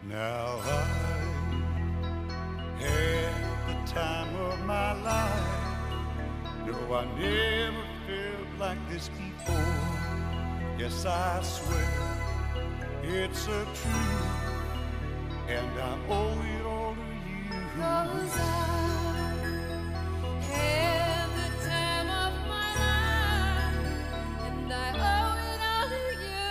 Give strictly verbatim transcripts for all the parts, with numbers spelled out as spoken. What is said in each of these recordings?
Now I had the time of my life. No, I never felt like this before. Yes, I swear it's a truth, and I owe it all to you. 'Cause I had the time of my life, and I owe it all to you.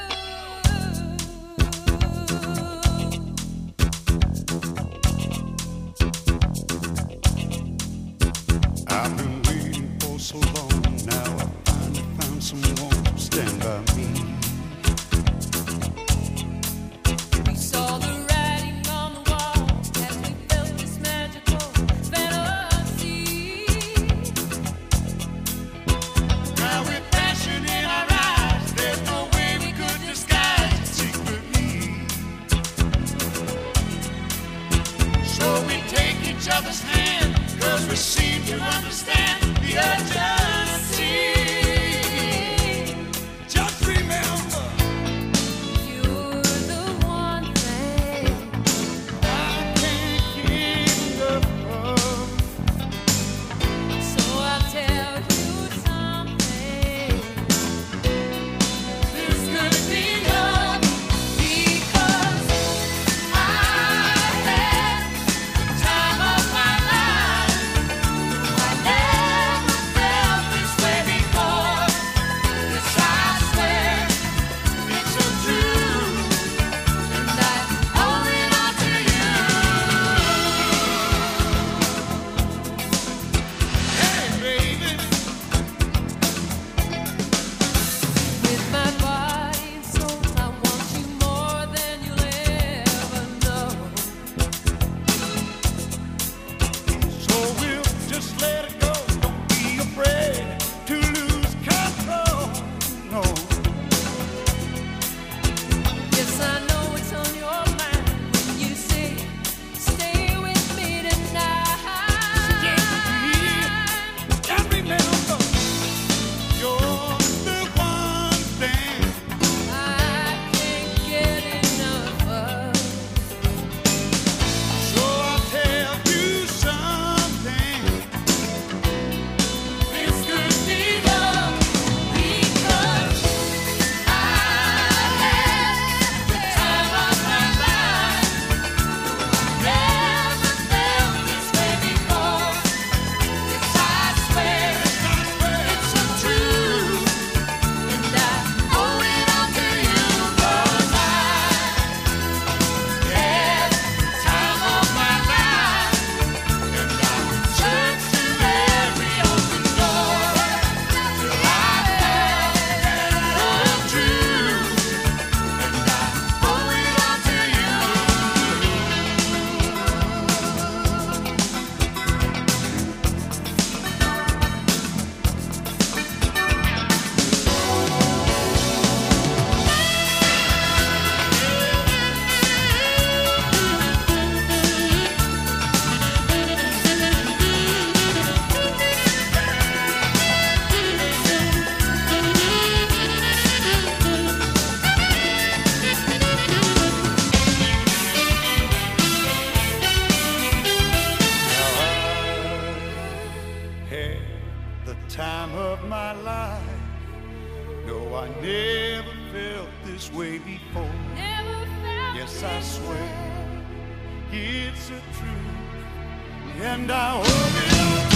I've been waiting for so long. Now I finally found someone to stand by me. We saw the writing on the wall as we felt this magical fantasy. Now with passion in our eyes, there's no way we could disguise it secretly. So we take each other's hand, 'cause we seem to understand the urgency. Just remember, You're the one thing I can't get enough of. so I'll tell you something. This could be love, Because I had the time of my life. I never felt this way before. Yes, I swear it's a truth. and I owe it all to you. Hey, baby, With my body and soul, I want you more than you'll ever know. so we'll just let it go. Don't be afraid to lose control. No. Yes, I know it's on your mind when you say, stay with me tonight. And remember, you're the one thing I can't get enough of. so I'll tell you something. This could be love, Because I had the time of my life. Never felt this way before. Yes, I swear it's a truth, and I owe it all to you. 'Cause I had the time of my life, and I searched through every open door till I found the truth, and I owe it all to you. had the time of my life. No, I never felt this way before. Never felt Yes, I this swear way. it's a truth, and I owe it all